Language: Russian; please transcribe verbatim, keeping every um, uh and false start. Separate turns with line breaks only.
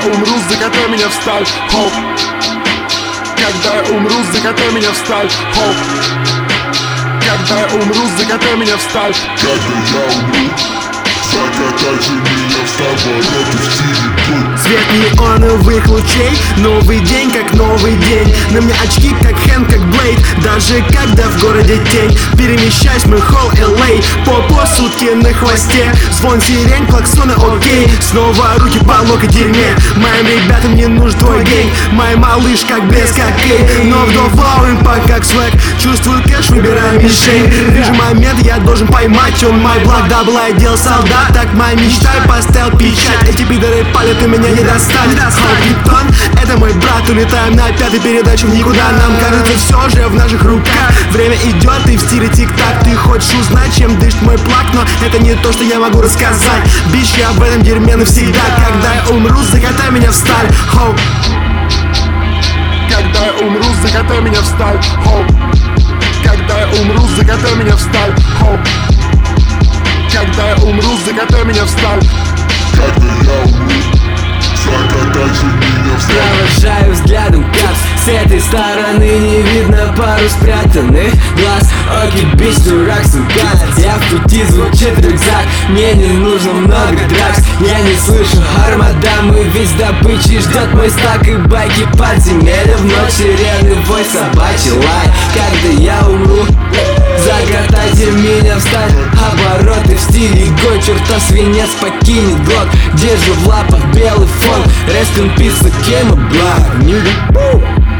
умру, закатай меня в сталь. Хоп. Когда я умру, закатай меня в сталь. Хоп. Когда я умру, закатай меня в сталь.
Когда я умру, закатайте меня в сталь. Ворота в стиле путь.
Свет неоновых лучей, новый день как новый день. На мне очки как Хэн, как Блейд. Даже когда в городе тень, перемещаюсь в мой холл эл эй. Попо сутки на хвосте, звон сирень, клаксоны окей. Снова руки по локоть дерьме. Моим ребятам не нужен твой гейм. Мой малыш как блеск, как кей. Но вдох флоу, импакт как свэк. Чувствую кэш, выбираю мишень. Вижу момент, я должен поймать. Он мой благ, дабл отдел солдат. Так моя мечта, поставил печать. Эти пидоры палят, и меня не достать. Хоббитон, это мой брат. Улетаем на пятой передаче в никуда. Нам кажется, все же в наших руках. Время идет, и в стиле тик-так. Ты хочешь узнать, чем дышит мой плак, но это не то, что я могу рассказать. Бич, я в этом дерьме навсегда. Когда я умру, закатай меня в сталь. Хоп.
Когда я умру, закатай меня в сталь. Хоп. Когда я умру, закатай меня в сталь. Хоп. Когда я умру, закатай меня в сталь.
Когда я умру, закатайте меня в сталь.
Провожаю взглядом, как с этой стороны не видно пару спрятанных глаз. Окей, бич, дурак, сука, я в пути, звучит рюкзак. Мне не нужно много дракс, я не слышу армада. Мы весь добычи, ждет мой стак и байки подземелья. В ночь сирены, вой, собачий лай. Когда я умру, закатайте меня в сталь. Обороты в стиле го, чертов свинец покинет глот. Держу в лапах белый фон, rest in peace, кем и благ.